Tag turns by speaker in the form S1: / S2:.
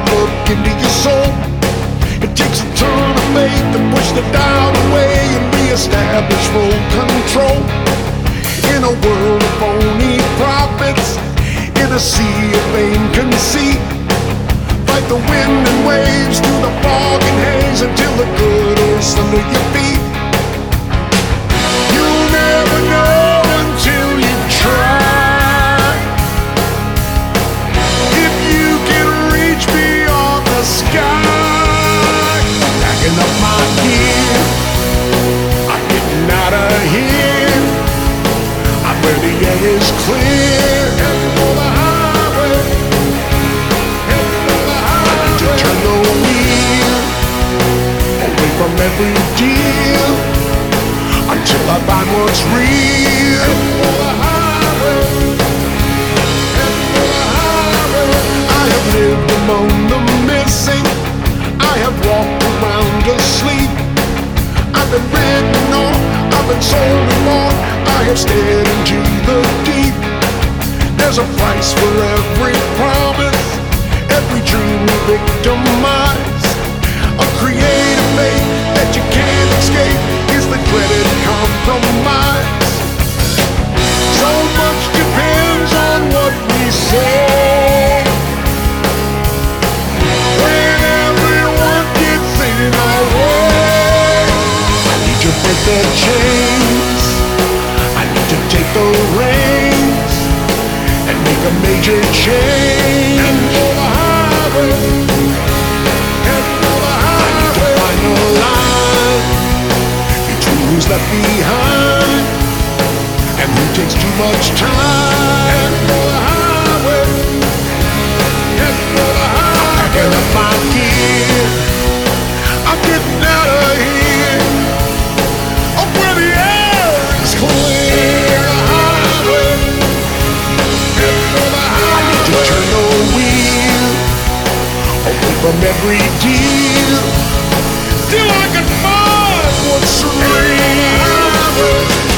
S1: look into your soul. It takes a turn of fate to push the dial away and reestablish full control. In a world of phony prophets, in a sea of vain conceit, fight the wind and waves through the fog and haze until the good is under your feet. You'll never know until you try. If you can reach beyond the sky, packing up my gear, I'm getting out of here. I'm where the air is clear. Heading for the highway. Heading for the highway. To turn the wheel away from every deal until I find what's real. Heading for the highway. Heading for the highway. I have lived among the missing. I have walked around asleep. I've been written on, I've been sold and bought. I have stared into the deep. There's a price for every promise, every dream we victimize. A creative fate that you can't escape is the dreaded compromise. So much depends on what we say. When everyone gets in our way, I need to break the chains. I need to take the reins and make a major change. Heading for the highway. Heading for the highway. I need to find a line between who's left behind and who takes too much time. Heading for the highway. Heading for the highway. I'm packing up my gear. I'm getting out of here. Up where the air is clear. The highway. Heading for the highway. I need to turn the wheel away from every deal till I can find what's real.